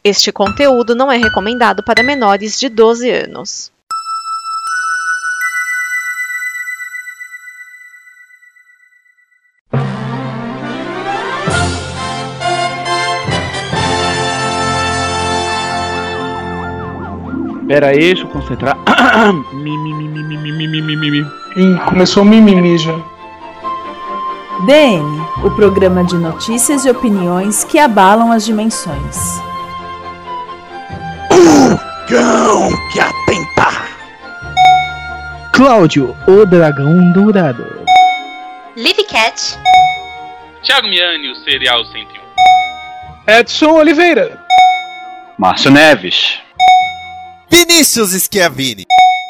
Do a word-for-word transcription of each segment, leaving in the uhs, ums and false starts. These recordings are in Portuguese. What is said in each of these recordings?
Este conteúdo não é recomendado para menores de doze anos. Pera aí, deixa eu concentrar. Mimimi, mimimi, mimimi. Ih, começou o mimimi já. D M, o programa de notícias e opiniões que abalam as dimensões. O cão que atenta. Cláudio, o dragão dourado. Live Cat. Thiago Miani, o Serial cento e um. Edson Oliveira. Márcio Neves. Vinícius Schiavini.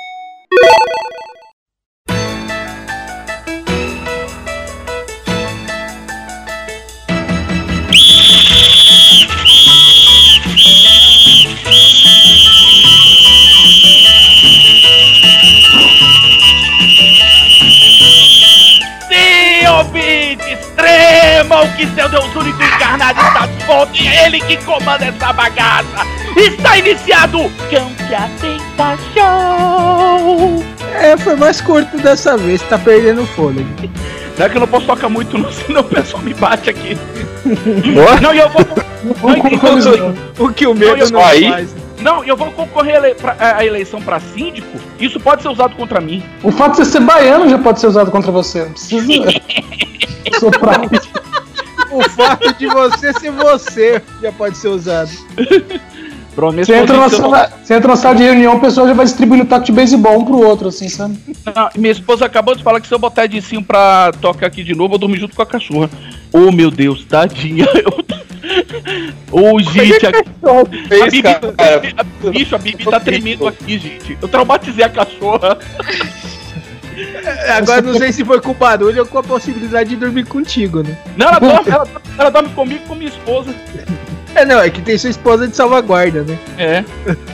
Sim, ouvintes, tremam que seu Deus único encarnado está de volta e é ele que comanda essa bagaça. Está iniciado o Cão que Atenta Show. É, foi mais curto dessa vez, tá perdendo o fôlego. Não é que eu não posso tocar muito, não, senão o pessoal me bate aqui. Boa. Não, e eu vou... O que o medo não, não aí. faz. Não, eu vou concorrer a, ele... pra... a eleição pra síndico. Isso pode ser usado contra mim. O fato de você ser baiano já pode ser usado contra você. Não precisa soprar. O fato de você ser você já pode ser usado. Pronto, Você entra, na sala, você entra na sala de reunião, o pessoal já vai distribuindo taco de beisebol um pro outro, assim, sabe? Não, minha esposa acabou de falar que se eu botar Edicinho pra tocar aqui de novo, eu vou dormir junto com a cachorra. Oh, meu Deus, tadinha. Ô, oh, gente, a... a Bibi, a... bicho, a Bibi tá tremendo aqui, gente. Eu traumatizei a cachorra. Agora não sei se foi com barulho ou com a possibilidade de dormir contigo, né? Não, ela dorme, ela, ela dorme comigo e com minha esposa. É, não, é que tem sua esposa de salvaguarda, né? É.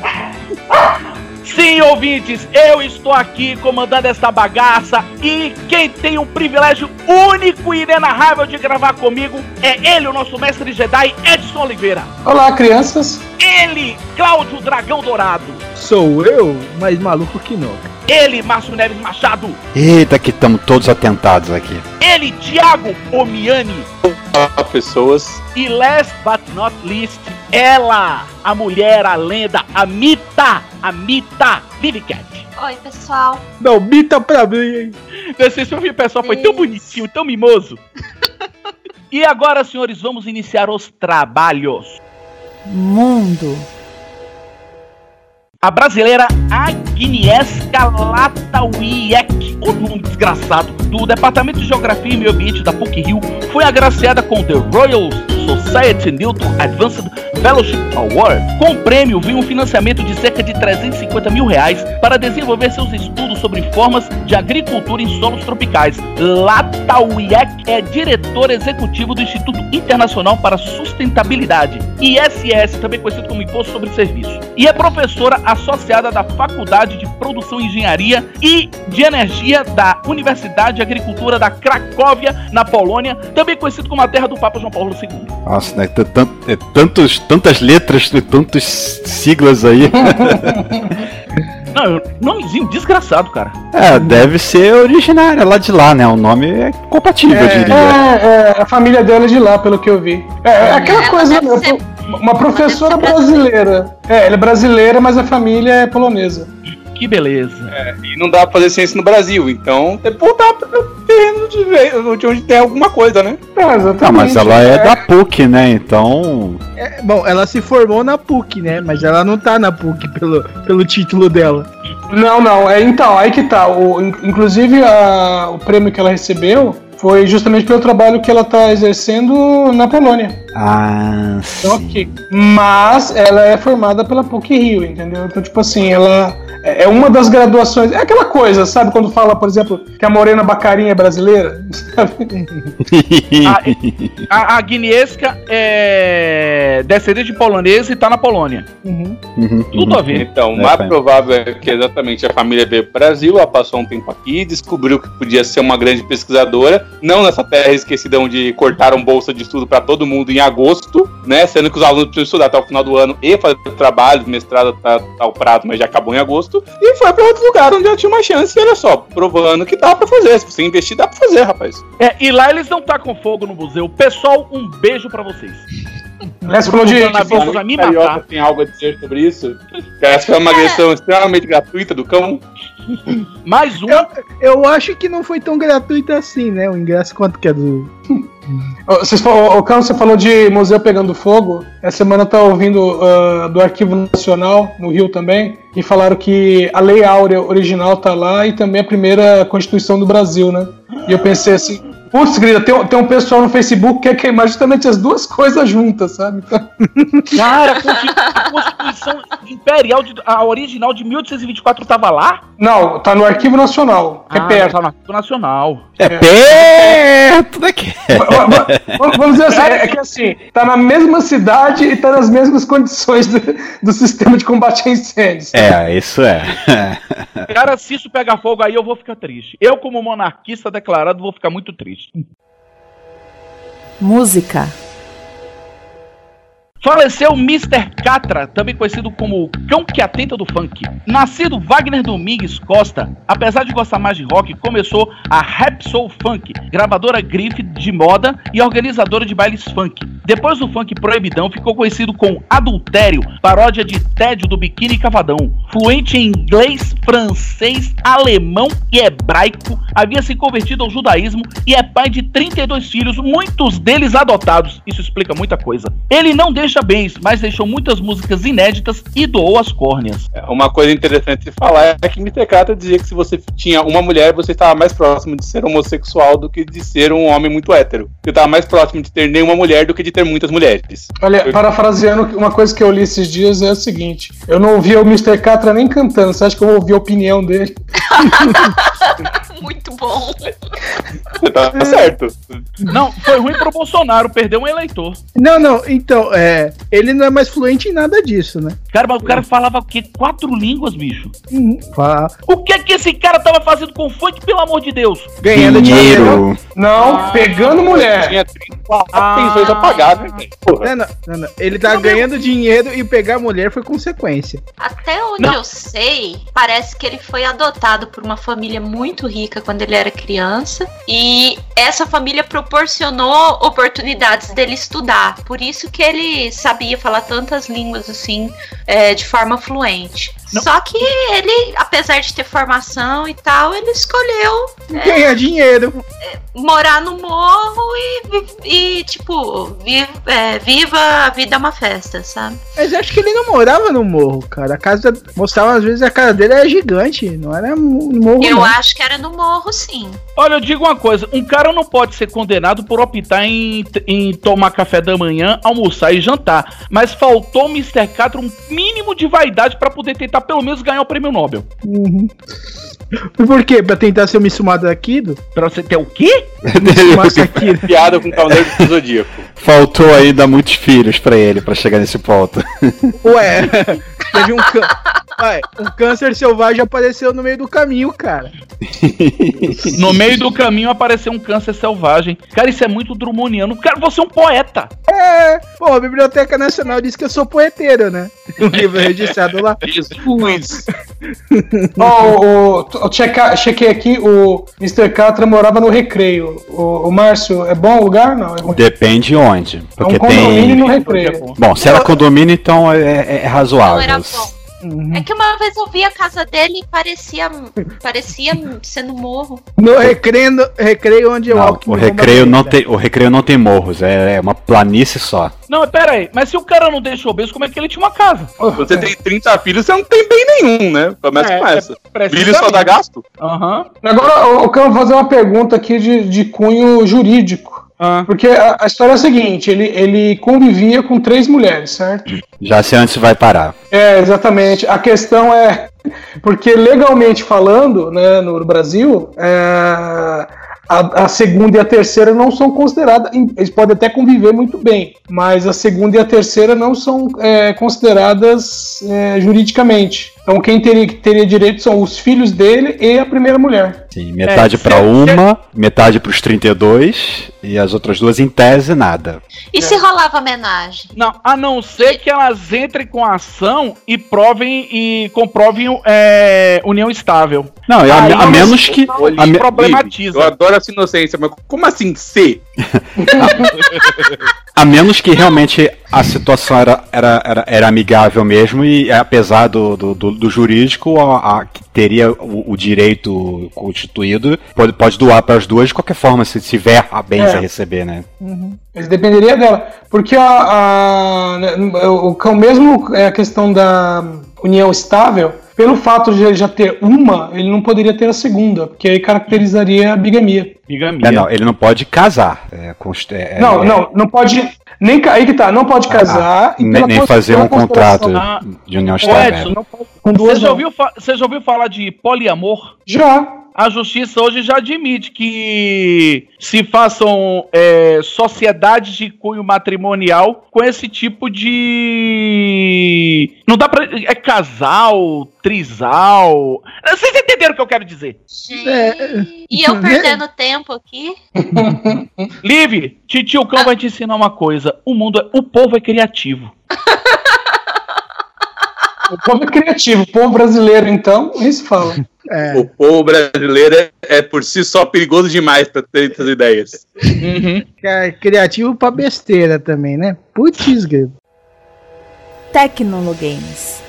Sim, ouvintes, eu estou aqui comandando essa bagaça e quem tem um privilégio único e inenarrável de gravar comigo é ele, o nosso mestre Jedi, Edson Oliveira. Olá, crianças. Ele, Cláudio Dragão Dourado. Sou eu, mais maluco que nunca. Ele, Márcio Neves Machado. Eita, que estamos todos atentados aqui. Ele, Thiago Omiani. Olá, pessoas. E last but not least, ela, a mulher, a lenda, a Mita, a Mita Live Cat. Oi, pessoal. Não, Mita pra mim, hein? Esse filme, pessoal, foi tão bonitinho, tão mimoso. E agora, senhores, vamos iniciar os trabalhos. Mundo. A brasileira Agnieszka Latauiek, o nome desgraçado, do Departamento de Geografia e Meio Ambiente da PUC-Rio, foi agraciada com The Royal Society Newton Advanced Fellowship Award. Com o prêmio veio um financiamento de cerca de trezentos e cinquenta mil reais para desenvolver seus estudos sobre formas de agricultura em solos tropicais. Latauiek é diretor executivo do Instituto Internacional para a Sustentabilidade, I S S, também conhecido como Imposto sobre Serviço, e é professora associada da Faculdade de Produção e Engenharia e de Energia da Universidade de Agricultura da Cracóvia, na Polônia, também conhecido como a terra do Papa João Paulo segundo. Nossa, né? É tantos, tantas letras e tantas siglas aí. Não, nomezinho desgraçado, cara. É, deve ser originária lá de lá, né? O nome é compatível, é, eu diria. É, é, a família dela é de lá, pelo que eu vi. É, é aquela ela coisa, deve né? ser- Uma professora brasileira. É, ela é brasileira, mas a família é polonesa. Que beleza. É, e não dá pra fazer ciência no Brasil, então tem que voltar pro terreno de, ver- de onde tem alguma coisa, né? É, exatamente. Ah, mas ela é da PUC, né? Então. É, bom, ela se formou na PUC, né? Mas ela não tá na PUC pelo, pelo título dela. Não, não, é então, aí que tá. O, in- inclusive, a- o prêmio que ela recebeu foi justamente pelo trabalho que ela tá exercendo na Polônia. Ah, Então, sim. ok. Mas ela é formada pela PUC-Rio, entendeu? Então, tipo assim, ela é uma das graduações. É aquela coisa, sabe? Quando fala, por exemplo, que a Morena Bacarinha é brasileira, sabe? A, a Agnieszka é descendente de polonesa e tá na Polônia. Uhum. Uhum, Tudo a ver. Então, o É, mais pai. provável é que exatamente a família veio pro Brasil, ela passou um tempo aqui, descobriu que podia ser uma grande pesquisadora, não nessa terra esquecida onde cortaram bolsa de estudo pra todo mundo em em agosto, né? Sendo que os alunos precisam estudar até o final do ano e fazer trabalho, mestrado tá, tá o prazo, mas já acabou em agosto. E foi pra outro lugar onde já tinha uma chance, e olha só, provando que dá pra fazer. Se você investir, dá pra fazer, rapaz. É, e lá eles não tacam fogo no museu. Pessoal, um beijo pra vocês. Essa falou de, de fogo vai me matar. Tem algo a dizer sobre isso? Que essa foi uma agressão extremamente gratuita do cão. Mais um. Eu, eu acho que não foi tão gratuito assim, né? O ingresso, quanto que é do... Vocês falou, o Carlos, você falou de museu pegando fogo. Essa semana eu tava ouvindo uh, do Arquivo Nacional, no Rio também, e falaram que a Lei Áurea original tá lá e também a primeira Constituição do Brasil, né? E eu pensei assim, putz, grita, tem, tem um pessoal no Facebook que quer queimar justamente as duas coisas juntas, sabe? Então... Cara, a Constituição Imperial, de, a original de mil oitocentos e vinte e quatro tava lá? Não, tá no Arquivo Nacional, é ah, perto. Tá no Arquivo Nacional. É, é perto daqui. Vamos dizer assim, é que assim, tá na mesma cidade e tá nas mesmas condições do, do sistema de combate a incêndios. É, isso é. Cara, se isso pegar fogo aí, eu vou ficar triste. Eu, como monarquista declarado, vou ficar muito triste. Música. Faleceu mister Catra, também conhecido como o Cão que Atenta do Funk. Nascido Wagner Domingues Costa, apesar de gostar mais de rock, começou a Rap Soul Funk, gravadora grife de moda e organizadora de bailes funk. Depois do funk proibidão, ficou conhecido com Adultério, paródia de Tédio do Biquíni Cavadão. Fluente em inglês, francês, alemão e hebraico, havia se convertido ao judaísmo e é pai de trinta e dois filhos, muitos deles adotados. Isso explica muita coisa. Ele não deixa bens, mas deixou muitas músicas inéditas e doou as córneas. Uma coisa interessante de falar é que mister Catra dizia que se você tinha uma mulher, você estava mais próximo de ser homossexual do que de ser um homem muito hétero. Você estava mais próximo de ter nenhuma mulher do que de ter muitas mulheres. Olha, eu... parafraseando, uma coisa que eu li esses dias é o seguinte: eu não ouvi o mister Catra nem cantando, você acha que eu vou ouvir a opinião dele? Muito bom. Tá certo. Não, foi ruim pro Bolsonaro, perdeu um eleitor. Não, não, então, é, ele não é mais fluente em nada disso, né? Cara, mas o cara falava o quê? Quatro línguas, bicho? Uhum. O que é que esse cara tava fazendo com funk, pelo amor de Deus? Ganhando dinheiro. dinheiro. Não, ah, pegando mulher. Tinha trinta e quatro pensões a pagar, né? Não, não, não, não. Ele tá não, ganhando meu... dinheiro e pegar mulher foi consequência. Até onde não. eu sei, parece que ele foi adotado por uma família muito rica quando ele era criança. E essa família proporcionou oportunidades dele estudar. Por isso que ele sabia falar tantas línguas assim, é, de forma fluente. Não. Só que ele, apesar de ter formação e tal, ele escolheu ganhar é, dinheiro, é, morar no morro e, e tipo, vi, é, viva a vida é uma festa, sabe? Mas acho que ele não morava no morro, cara. A casa mostrava às vezes a casa dele era gigante, não era no morro. Eu não. acho que era no morro, sim. Olha, eu digo uma coisa, um cara não pode ser condenado por optar em, em tomar café da manhã, almoçar e jantar, mas faltou ao mister Catra um mínimo de vaidade pra poder tentar pelo menos ganhar o prêmio Nobel. Uhum. Por quê? Pra tentar ser o Mitsumasa Akido? Pra você ter o quê? Mitsumasa Akido. Piada com o Cavaleiro do Zodíaco. Faltou aí dar muitos filhos pra ele, pra chegar nesse ponto. Ué, teve um, can... Ué, um câncer selvagem apareceu no meio do caminho, cara. No meio do caminho apareceu um câncer selvagem. Cara, isso é muito drummondiano. Cara, você é um poeta. É, pô, a Biblioteca Nacional diz que eu sou poeteiro, né? O livro registrado lá. Jesus. Ó, oh, chequei aqui, o mister Catra morava no Recreio. O, o Márcio, é bom o lugar? Não, é ruim. Depende onde. Porque é um condomínio tem... no Recreio. Bom, se era condomínio, então é, é, é razoável. Não era bom. Uhum. É que uma vez eu vi a casa dele e parecia, parecia ser no morro. No recreio, no recreio onde eu não, o recreio não tem, o recreio não tem morros, é, é uma planície só. Não, pera aí, mas se o cara não deixou obeso, como é que ele tinha uma casa? Você tem trinta filhos, você não tem bem nenhum, né? Começa é, com essa. É filho só dá gasto? Aham. Uhum. Agora eu quero fazer uma pergunta aqui de, de cunho jurídico. Ah. Porque a, a história é a seguinte, ele, ele convivia com três mulheres, certo? Já sei onde você vai parar. É, exatamente. A questão é, porque legalmente falando, né, no Brasil, é, a, a segunda e a terceira não são consideradas, eles podem até conviver muito bem, mas a segunda e a terceira não são é, consideradas é, juridicamente. Então quem teria, teria direito são os filhos dele e a primeira mulher. Sim, metade É, pra se- uma, metade pros trinta e dois e as outras duas em tese nada. E se rolava homenagem? Não, a não ser que elas entrem com a ação e provem e comprovem é, união estável. Não, e a, Aí a não- menos que não a me- problematiza. Eu adoro essa inocência, mas como assim ser? A menos que realmente a situação era, era, era, era amigável mesmo e apesar do, do, do, do jurídico, a, a, que teria o, o direito constituído, pode, pode doar para as duas de qualquer forma, se tiver a bens É. a receber, né? Mas dependeria dela. Porque a, a, né, o, o mesmo é a questão da união estável, pelo fato de ele já ter uma, ele não poderia ter a segunda, porque aí caracterizaria a bigamia. Bigamia. É, não, ele não pode casar. É, const- é, não, é, não, não pode. Nem, ca- aí que tá, não pode casar e nem, pela nem cons- fazer pela um contrato consideração- Ah, de união Ô, estável. Edson, não pode- com duas Você já, não. ouviu fa- você já ouviu falar de poliamor? Já. A justiça hoje já admite que se façam é, sociedades de cunho matrimonial com esse tipo de... Não dá pra... É casal, trisal... Vocês entenderam o que eu quero dizer? Gente, É. e eu perdendo tempo aqui? Liv, Titio Cão vai te ensinar uma coisa. O mundo, é... o povo é criativo. O povo é criativo, o povo brasileiro, então, nem se fala. É. O povo brasileiro é, é por si só perigoso demais pra ter essas ideias. É criativo pra besteira também, né? Putz, grilo. Tecnologames.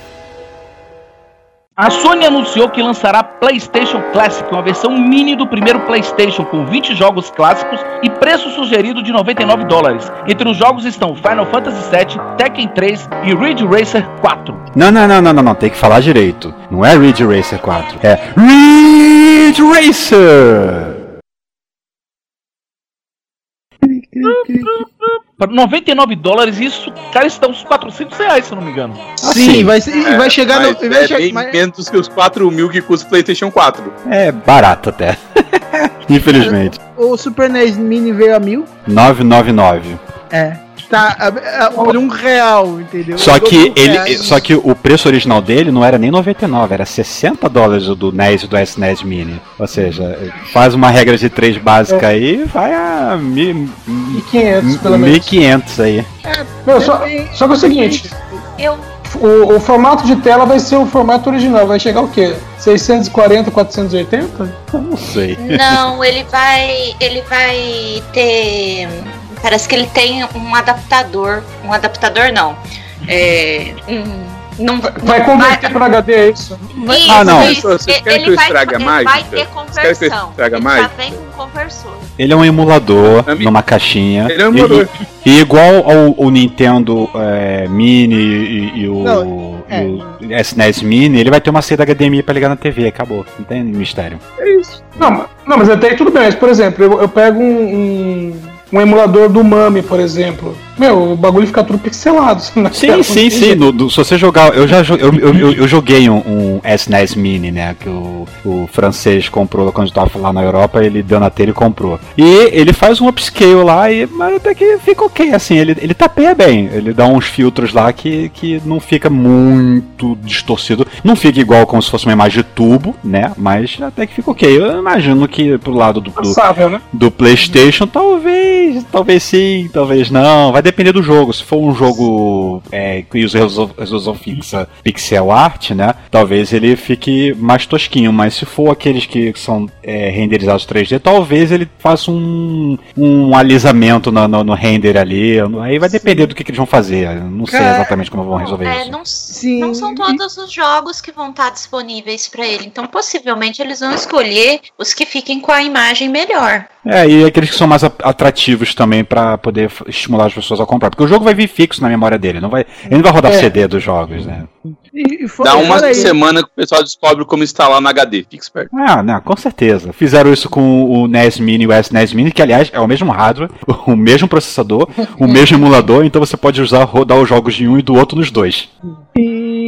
A Sony anunciou que lançará PlayStation Classic, uma versão mini do primeiro PlayStation com vinte jogos clássicos e preço sugerido de noventa e nove dólares. Entre os jogos estão Final Fantasy sete, Tekken três e Ridge Racer quatro. Não, não, não, não, não, não, tem que falar direito. Não é Ridge Racer quatro, é Ridge Racer! Por noventa e nove dólares, isso, cara, isso dá uns quatrocentos reais, se eu não me engano. Sim, vai, ser- vai chegar mas no. Vai é che- bem mas- menos que os quatro mil que custa o PlayStation quatro. É barato até. Infelizmente. O Super N E S Mini veio a mil. novecentos e noventa e nove. É. Tá a- a- por um real, entendeu? Só que, Um ele, reais. só que o preço original dele não era nem noventa e nove, era sessenta dólares o do N E S e do S N E S Mini. Ou seja, faz uma regra de três básica aí e vai a mi- E quinhentos, pelo mil e menos. quinhentos aí. Meu, só, só que é o seguinte, Eu o, o formato de tela vai ser o formato original, vai chegar o quê? seiscentos e quarenta, quatrocentos e oitenta? Eu não sei. não, ele vai, ele vai ter, parece que ele tem um adaptador, um adaptador não, é, um, não Vai converter para H D, é isso? Isso, Ah, não. isso. Vocês querem Ele que eu vai- estrague a ele mágica? Vai ter Vocês querem que eu conversão. estrague a Ele mágica? já vem com conversor. Ele é um emulador Ami- numa caixinha. Ele é um emulador. E, e igual ao, ao Nintendo é, Mini e, e o, Não, é. e o S N E S Mini, ele vai ter uma saída H D M I pra ligar na T V, acabou. Não tem mistério. Não, mas- não, mas até aí tudo bem, mas por exemplo, eu, eu pego um, um, um emulador do Mami, por exemplo. Meu, o bagulho fica tudo pixelado. na Sim, tela, sim, não tem sim. jeito. No- do- se você jogar. Eu já jo- eu, eu, eu, eu joguei um, um S N E S Mini, né? Que o, o francês comprou quando estava lá na Europa, ele deu na telha e comprou. E ele faz um upscale lá, e, mas até que fica ok, assim, ele, ele tapeia bem. Ele dá uns filtros lá que, que não fica muito distorcido. Não fica igual como se fosse uma imagem de tubo, né? Mas até que fica ok. Eu imagino que pro lado do, do, Passável, né? do PlayStation, talvez, talvez sim, talvez não. Vai depender do jogo. Se for um jogo é, que usa resolu- resolução fixa, pixel art, né? Talvez ele fique mais tosquinho. Mas se for aqueles que são é, renderizados três D, talvez ele faça um, um alisamento no, no, no render ali. Aí vai depender do que, que eles vão fazer. Eu não sei Cara, exatamente como vão resolver É, isso. não, Sim. não são todos os jogos que vão estar disponíveis para ele, então possivelmente eles vão escolher os que fiquem com a imagem melhor. É, e aqueles que são mais a- atrativos também pra poder f- estimular as pessoas a comprar. Porque o jogo vai vir fixo na memória dele. Não vai, ele não vai rodar É. C D dos jogos, né? E, e fo- Dá uma fora aí, semana que o pessoal descobre como instalar no H D. Fique esperto. Ah, não, com certeza. Fizeram isso com o N E S Mini e o S N E S Mini, que aliás é o mesmo hardware, o mesmo processador, o mesmo emulador, então você pode usar rodar os jogos de um e do outro nos dois. E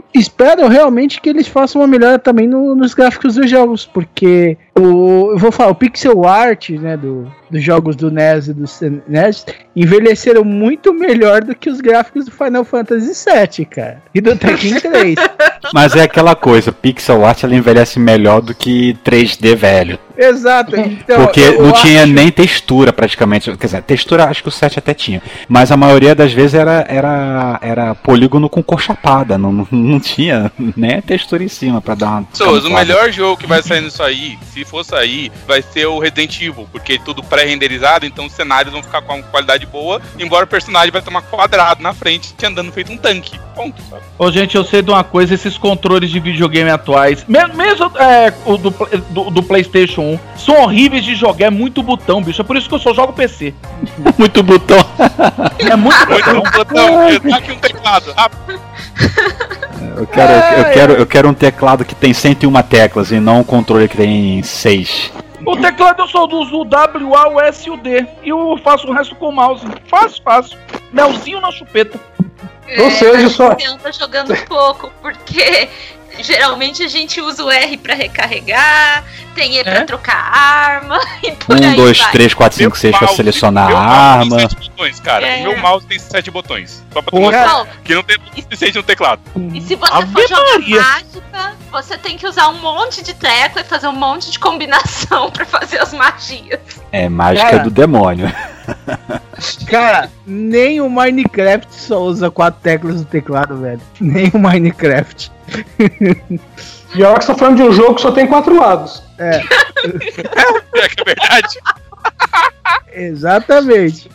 espero realmente que eles façam uma melhora também no, nos gráficos dos jogos, porque o, eu vou falar, o pixel art, né, do, dos jogos do N E S e do N E S envelheceram muito melhor do que os gráficos do Final Fantasy sete, cara, e do Tekken três. Mas é aquela coisa, pixel art ela envelhece melhor do que três D velho. Exato, então, porque não acho... tinha nem textura praticamente, quer dizer, textura acho que o sete até tinha, mas a maioria das vezes era, era, era polígono com cor chapada, não, não tinha nem textura em cima pra dar uma... Pessoas, o melhor jogo que vai sair nisso aí, se for sair, vai ser o Resident Evil, porque é tudo pré-renderizado, então os cenários vão ficar com uma qualidade boa, embora o personagem vai tomar quadrado na frente, andando feito um tanque, ponto, sabe? Ô gente, eu sei de uma coisa, esses controles de videogame atuais, mesmo, mesmo é, o do, do, do PlayStation um, são horríveis de jogar, é muito botão, bicho, é por isso que eu só jogo P C. Muito botão. É muito botão. Muito botão, eu tô aqui um teclado, rápido. Eu quero, eu, quero, eu quero um teclado que tem cento e uma teclas e não um controle que tem seis. O teclado eu só uso o W, A, o S e o D. E eu faço o resto com o mouse. Fácil, fácil. Melzinho na chupeta. É, Ou seja, só... Você anda jogando pouco, porque geralmente a gente usa o R pra recarregar, tem E pra É? trocar arma, e por um, aí dois, vai. três, quatro, cinco, seis pra mouse- selecionar meu a mouse arma. tem sete botões, cara. É. O meu mouse tem sete botões. Só pra tu Porra. mostrar que não tem o suficiente no teclado. E se você Ave for jogar Maria. mágica, você tem que usar um monte de tecla e fazer um monte de combinação pra fazer as magias. É mágica Cara. do demônio. Cara, nem o Minecraft só usa quatro teclas no teclado, velho. Nem o Minecraft. E olha que você tá falando de um jogo que só tem quatro lados. É, É que é verdade. exatamente.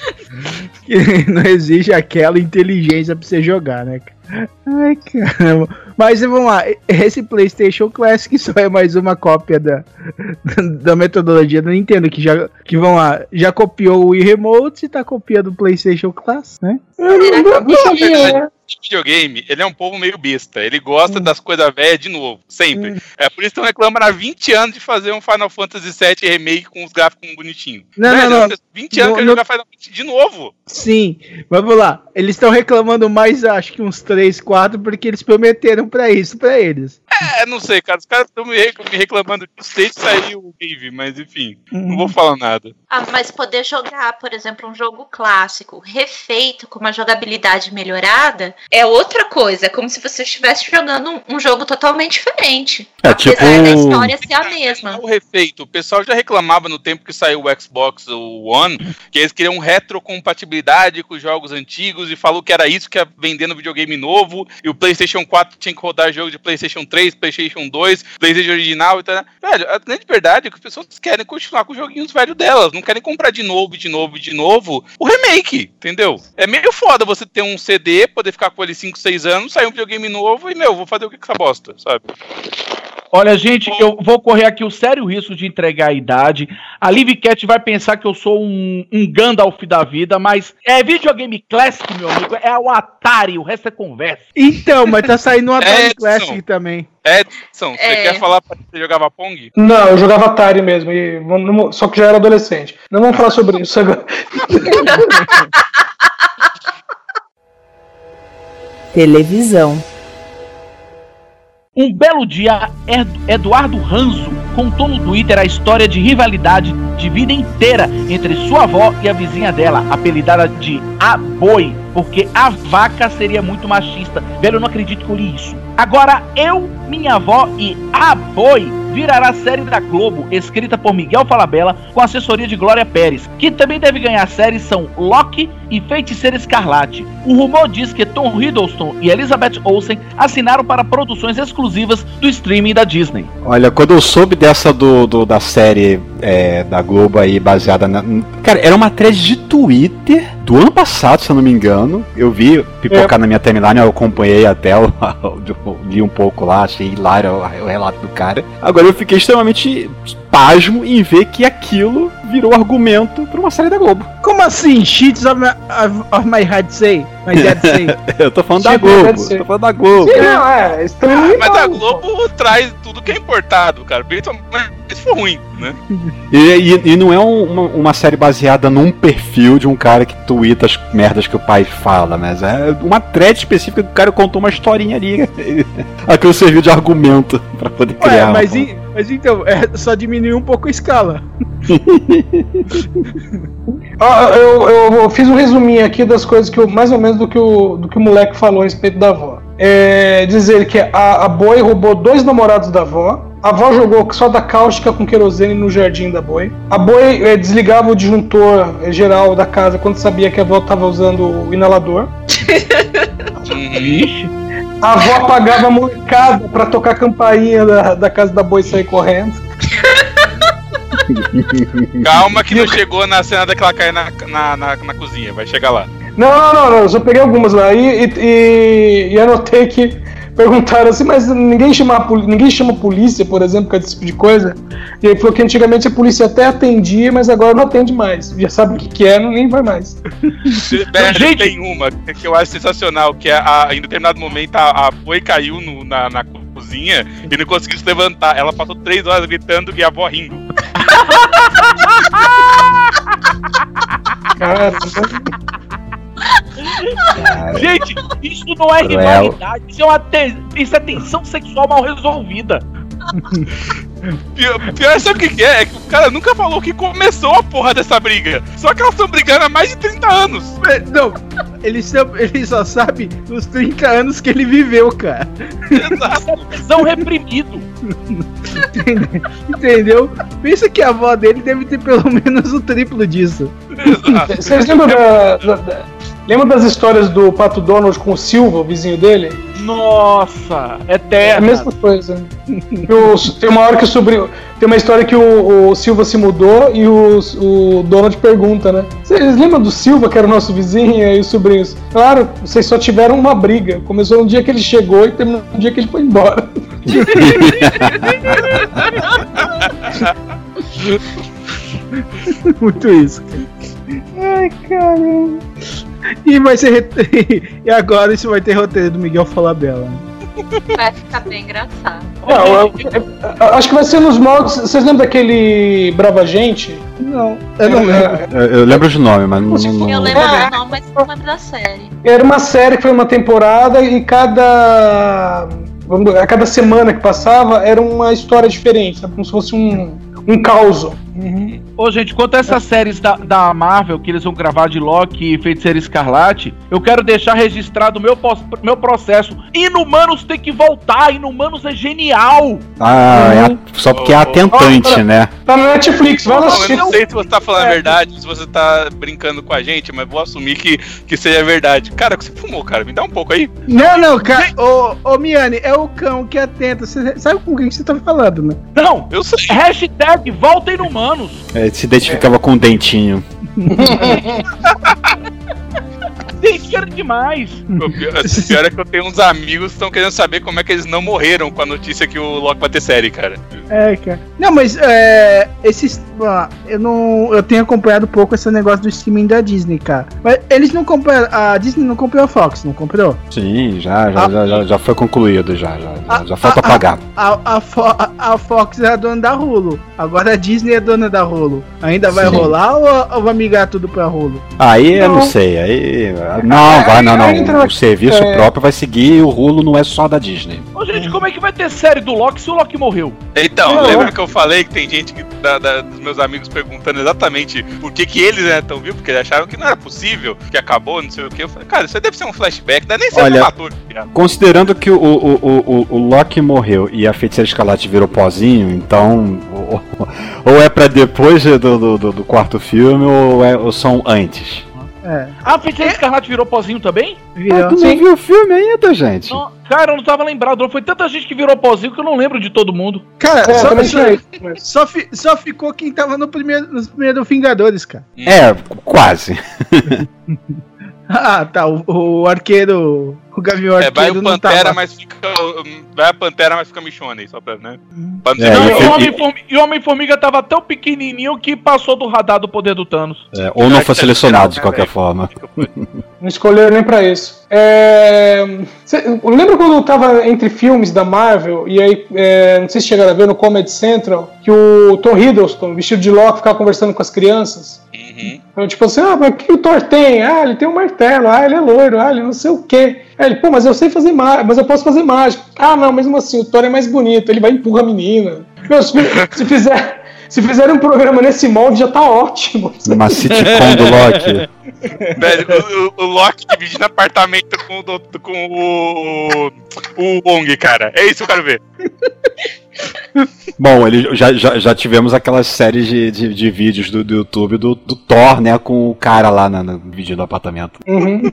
Que não exige aquela inteligência pra você jogar, né? Ai, caramba. Mas vamos lá, esse PlayStation Classic só é mais uma cópia da, da metodologia da Nintendo, que já, que vão lá, já copiou o Wii Remote e tá copiando o PlayStation Classic, né? Eu não, não, não sabia, né? O videogame, ele é um povo meio besta. Ele gosta das coisas velhas de novo, sempre. É por isso que estão reclamando há vinte anos de fazer um Final Fantasy sete Remake com os gráficos bonitinhos. Não, Velho, não, não. vinte anos Não, que eu não- jogar Final Fantasy de novo. Sim, vamos lá. Eles estão reclamando mais, acho que uns três, quatro, porque eles prometeram pra isso, pra eles. É, não sei, cara. Os caras estão me, rec- me reclamando que o state saiu o Wave, mas enfim, não vou falar nada. Ah, mas poder jogar, por exemplo, um jogo clássico, refeito, com uma jogabilidade melhorada, é outra coisa. É como se você estivesse jogando um, um jogo totalmente diferente. É, Apesar tipo- da história ser a mesma. O refeito, o pessoal já reclamava no tempo que saiu o Xbox One, que eles queriam retrocompatibilidade com os jogos antigos e falou que era isso que ia vender no videogame novo, e o PlayStation quatro tinha que rodar jogo de PlayStation três, PlayStation dois, PlayStation original e tal. Velho, a grande verdade é que as pessoas querem continuar com os joguinhos velhos delas, não querem comprar de novo, de novo, de novo o remake, entendeu? É meio foda você ter um C D, poder ficar com ele cinco, seis anos, sair um videogame novo e, meu, vou fazer o que com essa bosta, sabe? Olha, gente, eu vou correr aqui o sério risco de entregar a idade. A Liv Cat vai pensar que eu sou um, um Gandalf da vida, mas é videogame Classic, meu amigo, é o Atari, o resto é conversa. Então, mas tá saindo um Atari Edson. Classic também. Edson, você É. quer falar pra você jogava Pong? Não, eu jogava Atari mesmo, e não- só que já era adolescente. Não vamos falar sobre isso agora. Televisão. Um belo dia, Ed- Eduardo Ranzo contou no Twitter a história de rivalidade de vida inteira entre sua avó e a vizinha dela, apelidada de A Boi, porque a vaca seria muito machista. Velho, eu não acredito que eu li isso. Agora, Eu, Minha Avó e A Boi virará série da Globo, escrita por Miguel Falabella, com assessoria de Glória Pérez. Quem também deve ganhar séries são Loki e Feiticeira Escarlate. O rumor diz que Tom Hiddleston e Elizabeth Olsen assinaram para produções exclusivas do streaming da Disney. Olha, quando eu soube dessa do, do- da série é, da Globo aí, baseada na... Cara, era uma thread de Twitter do ano passado, se eu não me engano. Eu vi pipocar na minha timeline, eu acompanhei até, eu, eu li um pouco lá, achei hilário o, o relato do cara. Agora eu fiquei extremamente pasmo em ver que aquilo virou argumento pra uma série da Globo. Como assim? Sheets of my, of, of my head say. My dad say. Eu tô falando da Tipo, Globo. deve ser. Tô falando da Globo. Sim, não, é. Estranho, Ah, mas a não, Globo traz tudo que é importado, cara. Principalmente se for ruim, né? E, e, e não é um- uma, uma série baseada num perfil de um cara que tuita as merdas que o pai fala, mas é uma thread específica que o cara contou uma historinha ali. Aquilo serviu de argumento pra poder Ué, criar. mas, uma- em- mas então, é só diminuir um pouco a escala. Ó, eu, eu, eu fiz um resuminho aqui das coisas que eu, mais ou menos do que o, do que o moleque falou a respeito da avó. É, dizer que a, a Boi roubou dois namorados da avó. A avó jogou soda cáustica com querosene no jardim da Boi. A Boi é, desligava o disjuntor é, geral da casa quando sabia que a avó estava usando o inalador. Vixe. A avó apagava a molecada pra tocar a campainha da, da casa da Boi e sair correndo. Calma que não chegou na cena daquela cai na, na, na, na cozinha, vai chegar lá. Não, não, não, não, eu só peguei algumas lá e, e, e, e anotei que perguntaram assim, mas ninguém chama, a poli- ninguém chama a polícia, por exemplo, com esse tipo de coisa. E ele falou que antigamente a polícia até atendia, mas agora não atende mais. Já sabe o que, que é, não, nem vai mais. Gente, gente- tem uma que eu acho sensacional, que é a, em determinado momento a, a Boi caiu no- na, na cozinha e não conseguiu se levantar. Ela passou três horas gritando e a avó rindo. Cara, Gente, isso não é Cruel. rivalidade, isso é, uma te- isso é tensão sexual mal resolvida. Pior, pior sabe o que que é? É que o cara nunca falou que começou a porra dessa briga. Só que elas estão brigando há mais de trinta anos. É, Não, ele só, ele só sabe os trinta anos que ele viveu, cara. Isso é tesão reprimido. Entendeu? Pensa que a avó dele deve ter pelo menos o triplo disso. Exato. vocês lembram, da, da- da- lembram das histórias do Pato Donald com o Silva, o vizinho dele? Nossa, É a eterna. mesma coisa. O- tem uma hora que o sobrinho. Tem uma história que o, o Silva se mudou e o, o Donald pergunta, né? Vocês lembram do Silva, que era o nosso vizinho, e aí os sobrinhos? Claro, vocês só tiveram uma briga. Começou no dia que ele chegou e terminou no dia que ele foi embora. Muito isso. Ai, caramba. E vai ser. re- E agora isso vai ter roteiro do Miguel Falabella. Né? Vai ficar bem engraçado. Não, eu, eu- eu acho que vai ser nos moldes. Vocês lembram daquele Brava Gente? Não, eu não lembro. Eu, eu lembro de nome, mas não. não- Eu não- lembro É. do nome, mas não lembro da série. Era uma série que foi uma temporada e cada. vamos- A cada semana que passava era uma história diferente, sabe? Como se fosse um, um caos. Ô, gente, quanto a essas séries da, da Marvel que eles vão gravar de Loki e Feiticeira Escarlate, eu quero deixar registrado o meu, pos- meu processo. Inumanos tem que voltar, Inumanos é genial! Ah, é a- só porque é atentante, né? Tá na Netflix, vai lá Não, eu assistir. não sei se você tá falando a verdade, se você tá brincando com a gente, mas vou assumir que, que seja verdade. Cara, você fumou, cara? Me dá um pouco aí. Não, não, cara. Ô, ô Miane, é o cão que atenta. Você sabe com quem você tá falando, né? Não! Eu sei. Hashtag volta Inumanos! É, se identificava com o dentinho. Gente, era demais! O pior, o pior é que eu tenho uns amigos que estão querendo saber como é que eles não morreram com a notícia que o Loki vai ter série, cara. É, cara. Não, mas é. Esses. ah, Eu não. Eu tenho acompanhado pouco esse negócio do streaming da Disney, cara. Mas eles não compraram. A Disney não comprou a Fox, não comprou? Sim, já, já, Ah. já, já, já foi concluído, já. Já, Ah, já, já falta ah, pagar. A, a, Fo- a- a Fox é a dona da Hulu. Agora a Disney é dona da Hulu. Ainda vai Sim. rolar ou, ou vai migrar tudo pra Hulu? Aí eu não Não. sei, aí. Não, vai, não, aí entra não. na- O serviço é. próprio vai seguir e o Hulu não é só da Disney. Ô, gente, como é que vai ter série do Loki se o Loki morreu? Então, Não. lembra que eu falei que tem gente que, da- da- dos meus amigos perguntando exatamente por que, que eles estão vivos, porque eles acharam que não era possível, que acabou, não sei o que. Eu falei, cara, isso aí deve ser um flashback, não é nem ser Olha, um ator. Cara. Considerando que o, o, o, o, o Loki morreu e a Feiticeira Escarlate virou pozinho, então. Ou, ou é pra depois do, do, do quarto filme ou, é, ou são antes. É. Ah, a Feiticeira Escarlate virou pozinho também? Virou. Ah, tu não viu o filme ainda, gente? Não, cara, eu não tava lembrado. Foi tanta gente que virou pozinho que eu não lembro de todo mundo. Cara, É, só, também só, tinha isso, mas- só, fi- só ficou quem tava no primeiro, nos primeiros Vingadores, cara. É, quase. Ah, tá. O, o arqueiro. O Gavião É, vai Arqueiro o não Pantera, tava. mas fica. Vai a Pantera, mas fica Michonne, só pra, né? Pra não É, ser- Não, e- e o e- Homem-Formiga e o Homem-Formiga tava tão pequenininho que passou do radar do poder do Thanos. É, ou não foi selecionado de qualquer forma. Não escolheram nem pra isso. É... Cê, lembra quando eu tava entre filmes da Marvel, e aí, é, não sei se chegaram a ver no Comedy Central, que o Tom Hiddleston, vestido de Loki, ficava conversando com as crianças? Uhum. Então, tipo assim, ah, mas o que o Thor tem? Ah, ele tem um martelo, ah, ele é loiro, ah, ele não sei o quê. Aí ele, pô, mas eu sei fazer mágica, mas eu posso fazer mágica. Ah, não, mesmo assim, o Thor é mais bonito, ele vai e empurra a menina. Meu, se, se fizer... Se fizerem um programa nesse molde, já tá ótimo. Uma sitcom do Loki. Velho, o, o, o Loki dividindo apartamento com o, doutor- com o, o Wong, cara. É isso que eu quero ver. Bom, ele, já, já, já tivemos aquelas séries de, de, de vídeos do, do YouTube do, do Thor, né? Com o cara lá na- no vídeo do apartamento. Uhum.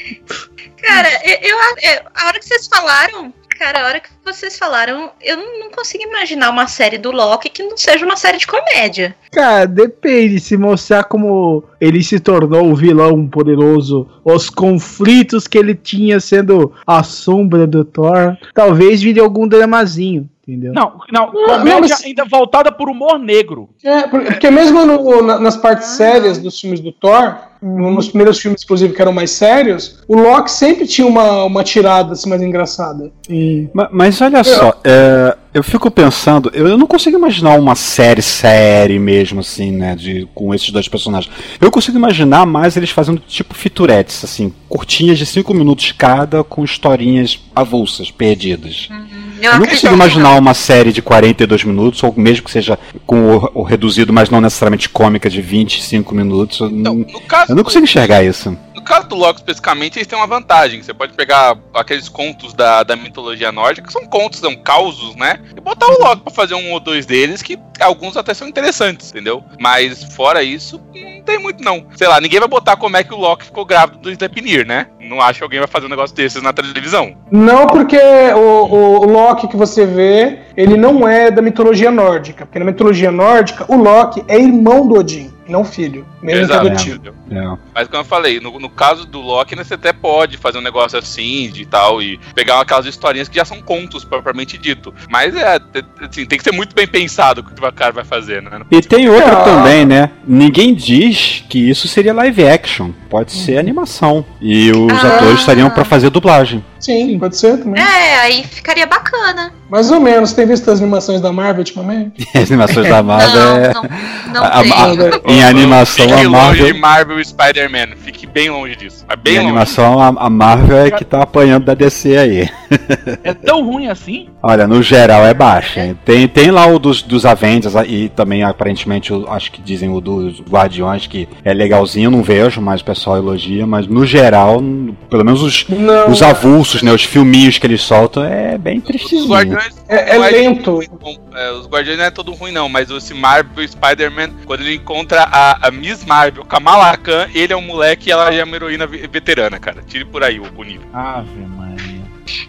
Cara, eu, eu- eu- a hora que vocês falaram, cara, a hora que vocês falaram, eu não, não consigo imaginar uma série do Loki que não seja uma série de comédia. Cara, depende. Se mostrar como ele se tornou o vilão poderoso, os conflitos que ele tinha sendo a sombra do Thor, talvez vire algum dramazinho, entendeu? Não, não, Não, comédia não, mas- ainda voltada por humor negro. É, por- porque mesmo no- na- nas partes sérias dos filmes do Thor, nos primeiros filmes, inclusive, que eram mais sérios, o Loki sempre tinha uma, uma tirada assim, mais engraçada. Sim. Ma- Mas, olha só, é, eu fico pensando, eu eu não consigo imaginar uma série, série mesmo, assim, né, de, com esses dois personagens. Eu consigo imaginar mais eles fazendo tipo featurettes, assim, curtinhas de cinco minutos cada, com historinhas avulsas, perdidas. Eu não consigo imaginar uma série de quarenta e dois minutos, ou mesmo que seja com o, o reduzido, mas não necessariamente cômica, de vinte e cinco minutos. Eu não, No caso, eu não consigo enxergar isso. no caso do Loki especificamente, eles têm uma vantagem. Você pode pegar aqueles contos da, da mitologia nórdica, que são contos, são causos, né? E botar o Loki pra fazer um ou dois deles, que alguns até são interessantes, entendeu? Mas fora isso, não tem muito não. Sei lá, ninguém vai botar como é que o Loki ficou grávido do Sleipnir, né? Não acho que alguém vai fazer um negócio desses na televisão. Não porque o, o- o Loki que você vê, ele não é da mitologia nórdica. Porque na mitologia nórdica, o Loki é irmão do Odin, não filho. Mesmo que Exato. adotivo. É. Mas como eu falei, no, no caso do Loki, né, você até pode fazer um negócio assim de tal e pegar aquelas historinhas que já são contos propriamente dito. Mas é, te- assim, tem que ser muito bem pensado o que o cara vai fazer, né? E tem outra Ah. também, né? Ninguém diz que isso seria live action. Pode ser animação. E os Ah. atores estariam pra fazer dublagem. Sim, pode ser também. É, aí ficaria bacana. Mais ou menos. Tem visto as animações da Marvel ultimamente? As animações da Marvel Não, é. não, não a- a- tenho. Em animação, Fique a longe Marvel. de Marvel e Spider-Man. Fique bem longe disso. Mas bem Em longe. animação, a, a Marvel é que tá apanhando da D C aí. É tão ruim assim? Olha, no geral é baixa. hein? Tem, tem lá o dos, dos Avengers e também aparentemente o- acho que dizem o dos Guardiões que é legalzinho, não vejo, mas o pessoal elogia, mas no geral, n- pelo menos os, Não. os avulsos, né, os filminhos que eles soltam é bem Os tristinho. Guardiões É, é não lento. muito bom. É, os Guardiões não é todo ruim, não, mas esse Marvel e Spider-Man, quando ele encontra a, a Miss Marvel, Kamala Khan, ele é um moleque e ela já é uma heroína ve- veterana, cara. Tire por aí o, o nível. Ave Maria.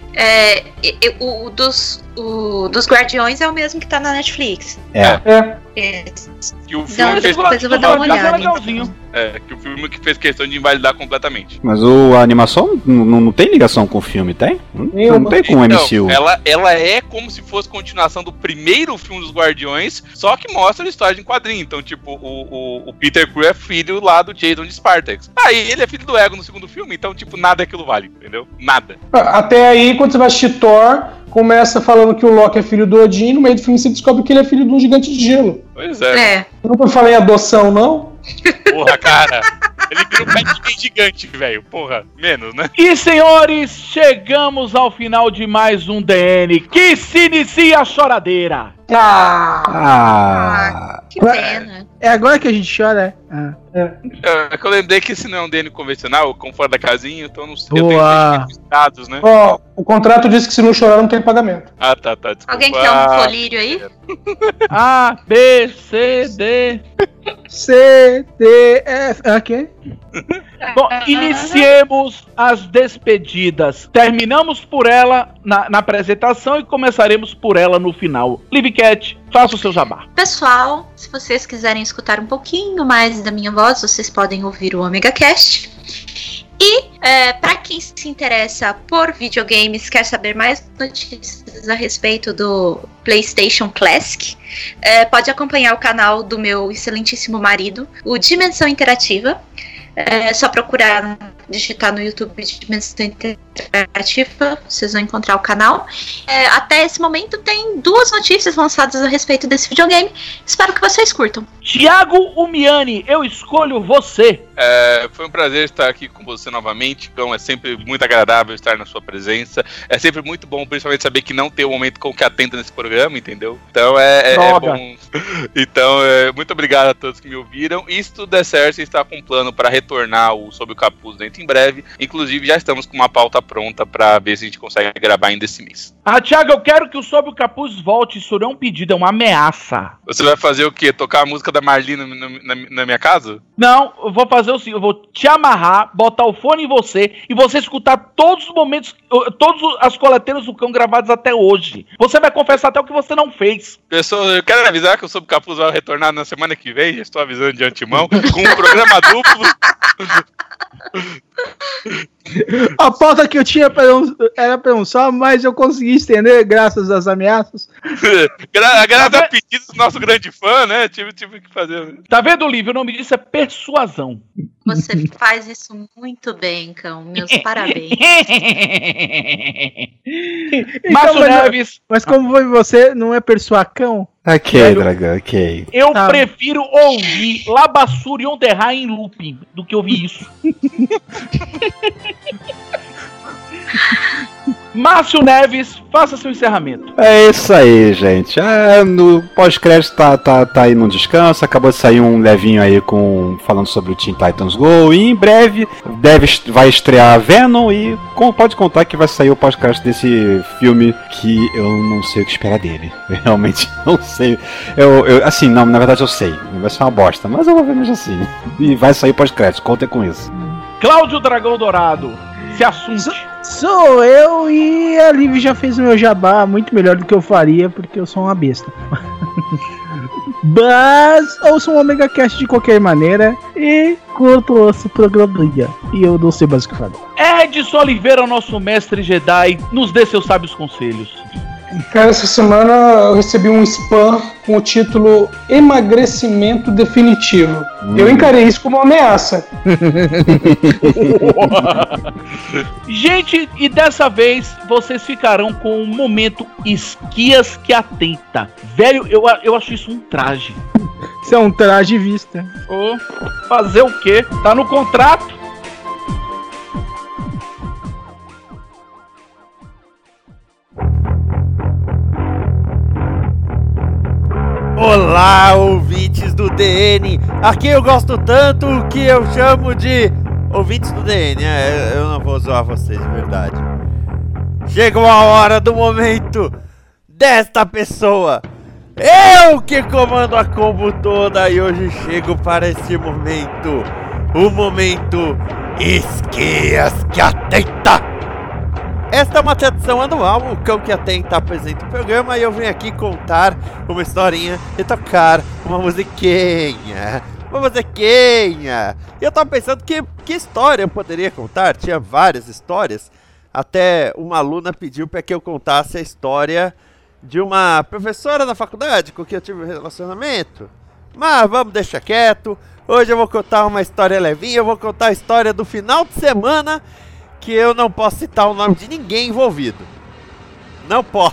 É, e- e- o, o dos, o dos Guardiões é o mesmo que tá na Netflix. É. É. É, Que o filme Não, fez, depois eu vou dar uma Guardiões é olhada. legalzinho. é, que o filme que fez questão de invalidar completamente. Mas o, a animação não, não- não tem ligação com o filme, tem? Não, não Nenhuma. tem com o M C U. Então, ela, ela é como se fosse continuação do primeiro filme dos Guardiões, só que mostra a história em quadrinho. Então, tipo, o, o, o Peter Quill é filho lá do Jason de Spartax. Aí ele é filho do Ego no segundo filme, então, tipo, nada aquilo vale, entendeu? Nada. Até aí, quando você vai assistir Thor, começa falando que o Loki é filho do Odin, no meio do filme você descobre que ele é filho de um gigante de gelo. Pois é. é. Eu não falei em adoção, não? Porra, cara. Ele vira um pet gigante, velho. Porra, menos, né? E senhores, chegamos ao final de mais um D N que se inicia a choradeira. Ah! Ah, Que pena. É agora que a gente chora? Ah. É que eu lembrei que esse não é um D N convencional, como fora da casinha, então eu não sei. Boa. Eu tenho estados, né? Ó, o contrato diz que se não chorar não tem pagamento. Ah, tá, tá. Desculpa. Alguém quer um colírio aí? A, B, C, D. C, D, F. Ok. Bom, iniciemos as despedidas. Terminamos por ela na, na apresentação e começaremos por ela no final. Livcat, faça o seu jabá. Pessoal, se vocês quiserem escutar um pouquinho mais da minha voz, vocês podem ouvir o Omega Cast. E é, para quem se interessa por videogames, quer saber mais notícias a respeito do PlayStation Classic, é, pode acompanhar o canal do meu excelentíssimo marido, o Dimensão Interativa. É só procurar, digitar no YouTube Dimensão Interativa, vocês vão encontrar o canal. É, até esse momento tem duas notícias lançadas a respeito desse videogame. Espero que vocês curtam. Thiago Umiani, eu escolho você. É, foi um prazer estar aqui com você novamente, Cão. É sempre muito agradável estar na sua presença. É sempre muito bom, principalmente, saber que não tem um momento com que atenta nesse programa, entendeu? Então é, é, é bom. Então, é, muito obrigado a todos que me ouviram. E se tudo der certo, você está com um plano para retornar o Sob o Capuz dentro em breve. Inclusive, já estamos com uma pauta pronta para ver se a gente consegue gravar ainda esse mês. Ah, Thiago, eu quero que o Sob o Capuz volte. Isso não é um pedido, é uma ameaça. Você vai fazer o quê? Tocar a música da Marlene na, na, na minha casa? Não, eu vou fazer o seguinte, eu vou te amarrar, botar o fone em você e você escutar todos os momentos, todas as coleteiras do Cão gravadas até hoje. Você vai confessar até o que você não fez. Eu, sou, eu quero avisar que o Sob o Capuz vai retornar na semana que vem, já estou avisando de antemão, com um programa duplo. A pauta que eu tinha era pra um só, mas eu consegui estender graças às ameaças. Agrada a pedido do nosso grande fã, né? Tive, tive que fazer. Tá vendo, Olívio? O nome disso é persuasão. Você faz isso muito bem, Cão. Meus parabéns. Então, Márcio Neves. Mas como foi você, não é persuacão? Ok, Quero... dragão, ok. Eu ah. prefiro ouvir Labassur e Onderra em looping do que ouvir isso. Márcio Neves, faça seu encerramento. É isso aí, gente. É, no pós-crédito tá, tá, tá aí num descanso. Acabou de sair um levinho aí com, falando sobre o Teen Titans Go. E em breve deve, vai estrear Venom. E com, pode contar que vai sair o pós-crédito desse filme que eu não sei o que esperar dele. Eu realmente não sei. Eu, eu, assim, não, na verdade eu sei. Vai ser uma bosta, mas eu vou ver mesmo assim. E vai sair pós-crédito, contem com isso. Cláudio Dragão Dourado, se assunte. Sou, sou eu e a Liv já fez o meu jabá muito melhor do que eu faria, porque eu sou uma besta. Mas ouçam um Omega Cast de qualquer maneira e curto o nosso programa. E eu não sei mais o que falar. Edson Oliveira, nosso mestre Jedi, nos dê seus sábios conselhos. Cara, essa semana eu recebi um spam com o título Emagrecimento Definitivo. Hum. Eu encarei isso como uma ameaça. Gente, e dessa vez vocês ficarão com um momento Esquias que Atenta. Velho, eu, eu acho isso um traje. Isso é um traje vista. Oh, fazer o quê? Tá no contrato. Olá, ouvintes do D N. Aqui eu gosto tanto que eu chamo de ouvintes do D N. É, eu não vou zoar vocês de verdade. Chegou a hora do momento desta pessoa. Eu que comando a combo toda e hoje chego para esse momento. O momento Esquias que Atenta. Esta é uma tradição anual, o Cão que Atenta apresenta o programa e eu venho aqui contar uma historinha e tocar uma musiquinha. Uma musiquinha. E eu tava pensando que, que história eu poderia contar, tinha várias histórias. Até uma aluna pediu para que eu contasse a história de uma professora da faculdade com quem eu tive um relacionamento. Mas vamos deixar quieto, hoje eu vou contar uma história levinha, eu vou contar a história do final de semana que eu não posso citar o nome de ninguém envolvido. Não posso.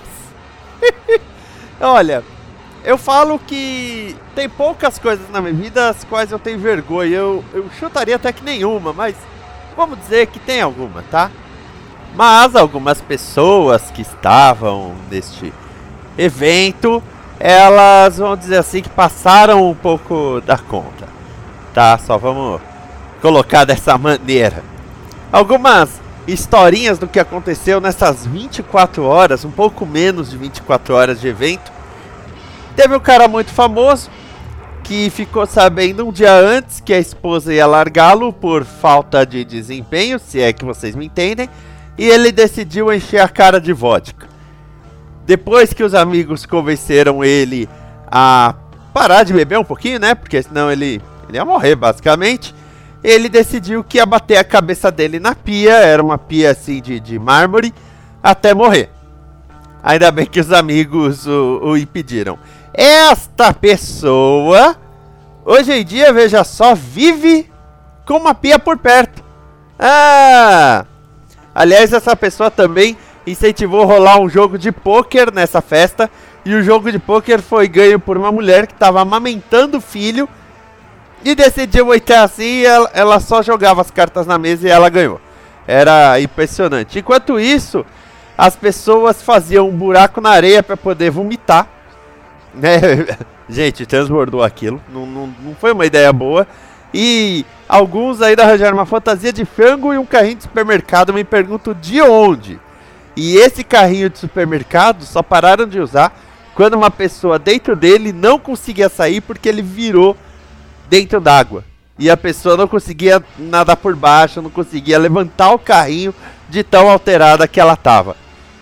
Olha, eu falo que tem poucas coisas na minha vida as quais eu tenho vergonha. Eu, eu chutaria até que nenhuma, mas vamos dizer que tem alguma, tá? Mas algumas pessoas que estavam neste evento, elas, vamos dizer assim, que passaram um pouco da conta. Tá? Só vamos colocar dessa maneira. Algumas historinhas do que aconteceu nessas vinte e quatro horas, um pouco menos de vinte e quatro horas de evento. Teve um cara muito famoso que ficou sabendo um dia antes que a esposa ia largá-lo por falta de desempenho, se é que vocês me entendem, e ele decidiu encher a cara de vodka. Depois que os amigos convenceram ele a parar de beber um pouquinho, né, porque senão ele, ele ia morrer basicamente. ele decidiu que ia bater a cabeça dele na pia, era uma pia assim de, de mármore, até morrer. Ainda bem que os amigos o, o impediram. Esta pessoa, hoje em dia, veja só, vive com uma pia por perto. Ah! Aliás, essa pessoa também incentivou rolar um jogo de pôquer nessa festa. E o jogo de pôquer foi ganho por uma mulher que estava amamentando o filho. E decidiu entrar assim e ela, ela só jogava as cartas na mesa e ela ganhou. Era impressionante. Enquanto isso, as pessoas faziam um buraco na areia para poder vomitar. Né? Gente, transbordou aquilo. Não, não, não foi uma ideia boa. E alguns ainda arranjaram uma fantasia de frango e um carrinho de supermercado. Me pergunto de onde. E esse carrinho de supermercado só pararam de usar quando uma pessoa dentro dele não conseguia sair porque ele virou dentro d'água. E a pessoa não conseguia nadar por baixo, não conseguia levantar o carrinho de tão alterada que ela estava.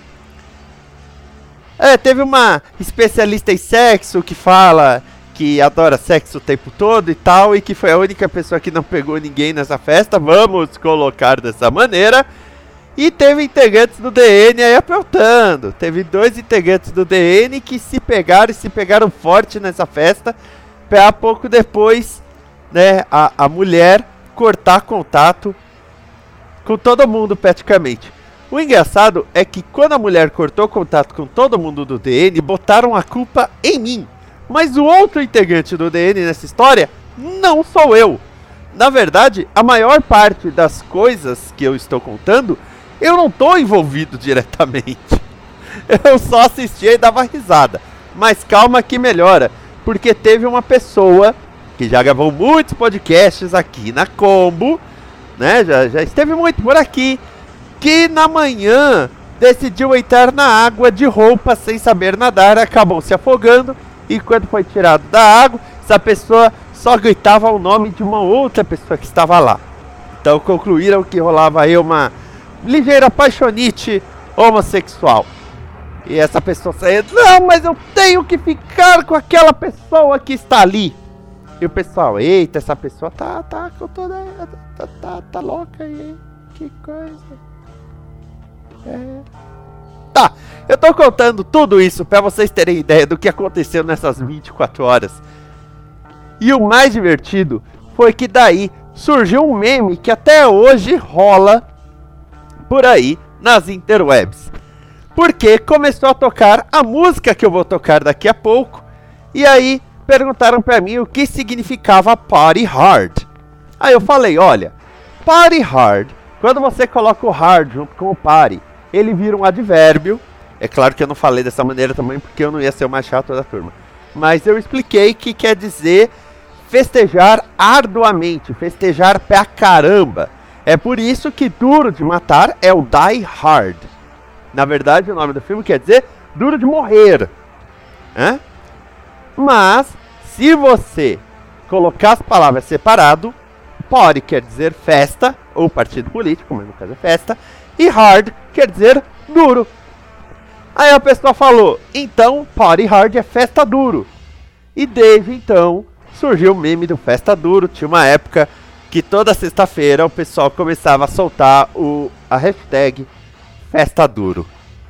É, teve uma especialista em sexo que fala que adora sexo o tempo todo e tal, e que foi a única pessoa que não pegou ninguém nessa festa, vamos colocar dessa maneira. E teve integrantes do D N aí aprontando. Teve dois integrantes do D N que se pegaram e se pegaram forte nessa festa. Pra pouco depois, né, a, a mulher cortar contato com todo mundo praticamente. O engraçado é que quando a mulher cortou contato com todo mundo do D N, botaram a culpa em mim. Mas o outro integrante do D N nessa história não sou eu. Na verdade, a maior parte das coisas que eu estou contando, eu não tô envolvido diretamente. Eu só assistia e dava risada. Mas calma que melhora. Porque teve uma pessoa que já gravou muitos podcasts aqui na Combo, né? Já, já esteve muito por aqui. Que na manhã decidiu entrar na água de roupa sem saber nadar. Acabou se afogando. E quando foi tirado da água, essa pessoa só gritava o nome de uma outra pessoa que estava lá. Então concluíram que rolava aí uma ligeira paixonite homossexual. E essa pessoa saía, não, mas eu tenho que ficar com aquela pessoa que está ali. E o pessoal, eita, essa pessoa tá, tá, com toda, tá, tá, tá louca aí, que coisa. É. Tá, eu tô contando tudo isso pra vocês terem ideia do que aconteceu nessas vinte e quatro horas. E o mais divertido foi que daí surgiu um meme que até hoje rola por aí nas interwebs. Porque começou a tocar a música que eu vou tocar daqui a pouco. E aí perguntaram pra mim o que significava Party Hard. Aí eu falei, olha, Party Hard, quando você coloca o hard junto com o party, ele vira um advérbio. É claro que eu não falei dessa maneira também porque eu não ia ser o mais chato da turma. Mas eu expliquei que quer dizer festejar arduamente, festejar pra caramba. É por isso que Duro de Matar é o Die Hard. Na verdade, o nome do filme quer dizer Duro de Morrer. Hã? Mas, se você colocar as palavras separado, Party quer dizer festa, ou partido político, mas no caso é festa, e Hard quer dizer duro. Aí a pessoa falou, então Party Hard é festa duro. E desde então surgiu o meme do festa duro. Tinha uma época que toda sexta-feira o pessoal começava a soltar o, a hashtag festa duro.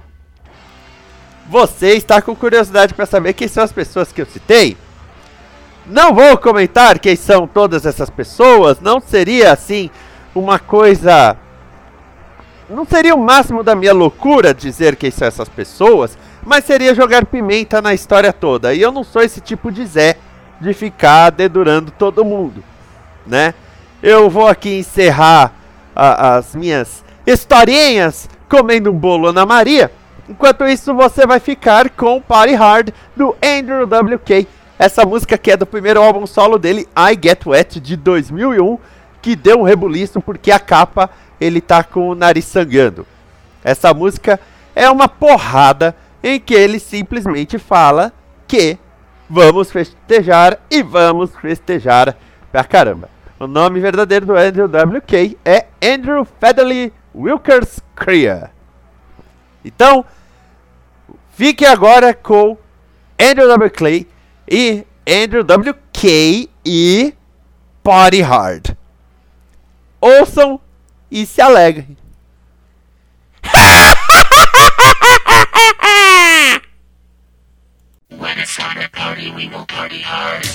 Você está com curiosidade para saber quem são as pessoas que eu citei? Não vou comentar quem são todas essas pessoas. Não seria assim uma coisa... Não seria o máximo da minha loucura dizer quem são essas pessoas, mas seria jogar pimenta na história toda. E eu não sou esse tipo de Zé de ficar dedurando todo mundo, né? Eu vou aqui encerrar a, as minhas historinhas comendo um bolo Ana Maria. Enquanto isso, você vai ficar com Party Hard do Andrew W K. Essa música que é do primeiro álbum solo dele, I Get Wet, de dois mil e um, que deu um rebuliço porque a capa ele tá com o nariz sangrando. Essa música é uma porrada em que ele simplesmente fala que vamos festejar e vamos festejar pra caramba. O nome verdadeiro do Andrew W K é Andrew Fedley Wilkers Crea. Então, fique agora com Andrew W K e Andrew W K e Party Hard. ouçam e se alegrem. When it's time to party, we will party hard.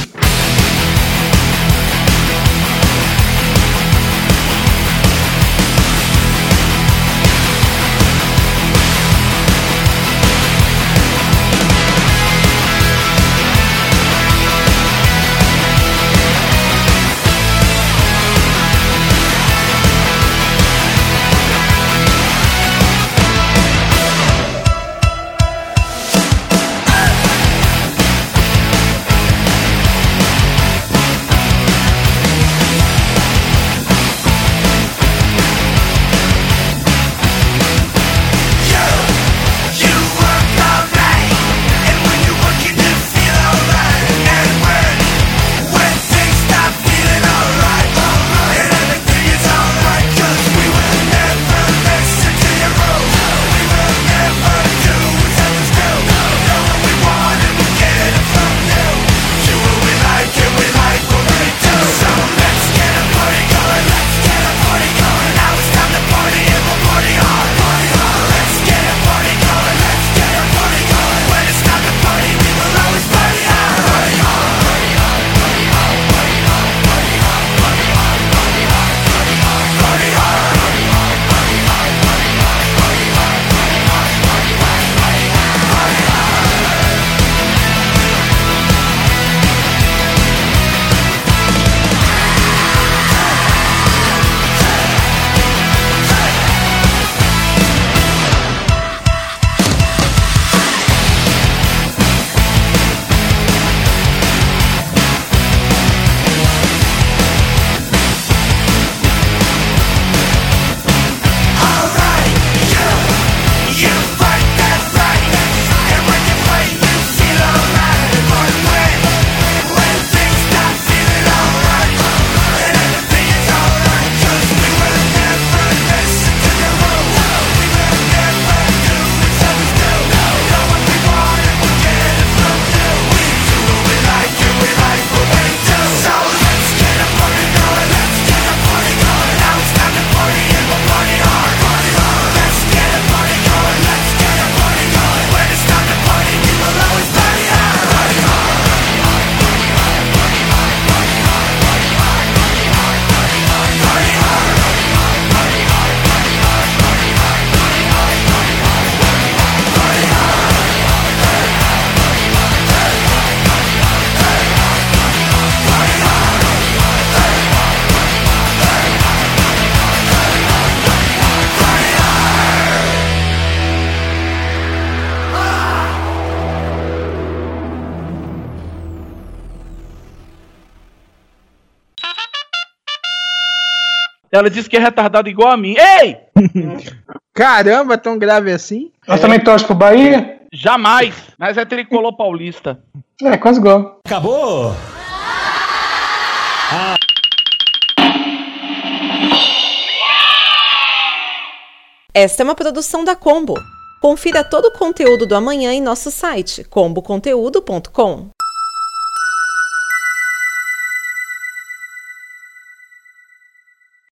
Ela disse que é retardado igual a mim. Ei! Caramba, tão grave assim? Ela é. também torce pro Bahia? Jamais. Mas é tricolor paulista. É, quase igual. Acabou! Ah. Esta é uma produção da Combo. Confira todo o conteúdo do amanhã em nosso site combo conteúdo ponto com.